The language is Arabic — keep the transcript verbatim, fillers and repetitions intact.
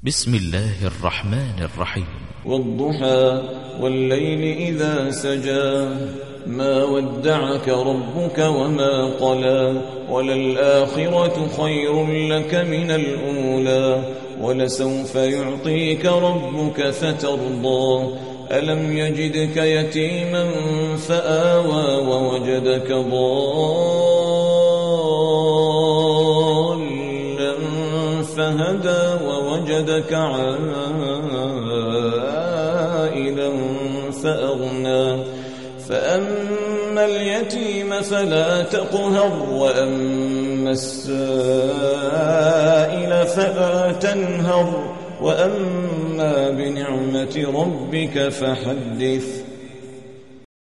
بسم الله الرحمن الرحيم. والضحى والليل إذا سجى ما ودعك ربك وما قلى وللآخرة خير لك من الأولى ولسوف يعطيك ربك فترضى ألم يجدك يتيما فآوى ووجدك ضالا فهدى ووجدك عائلا فأغنى فأما اليتيم فلا تقهر وأما السائل فلا تنهر وأما بنعمة ربك فحدث.